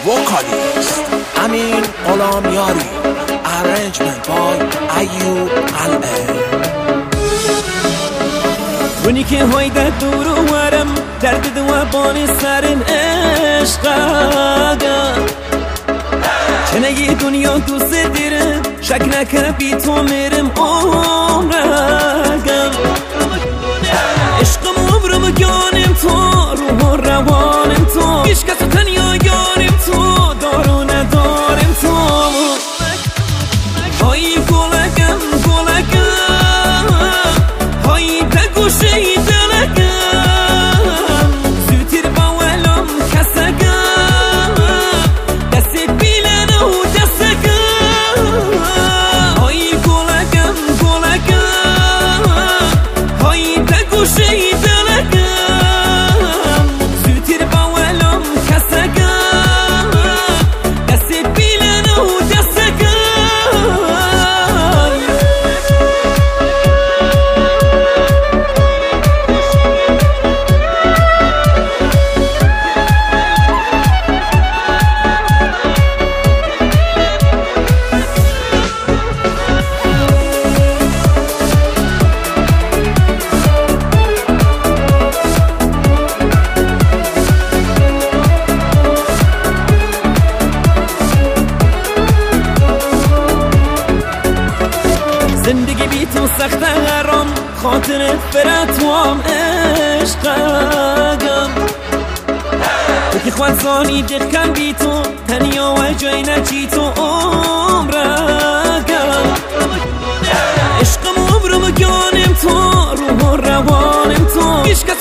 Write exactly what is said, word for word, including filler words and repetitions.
vocalist Amin Olamiari, arrangement by Ayub Al'e. ونی که هایده دور و ورم درد دوابان سرم عشقاگم چنگی دنیا دوست دیرم شک نکه بی تو میرم عمرگم عشقم عمرم گانم تو روح و روانم تو هیچ کس تنیا یارم تو دارو ندارم تو های گلگم گلگم های دگوشه دلگم زودتر با ولم کسگم دست بیلن و دستگم های گلگم گلگم های دگوشه دلگم زودتر با ولم کسگم دست بیلن و دستگم زندگی بی تو سخت حرام خاطرت براتوام عشقاگم تو که خود زانی دقیقم بی تو تنیا و جای نچی تو عمرگم عشقم عمرم گانم تو روح و روانم تو هیچ کس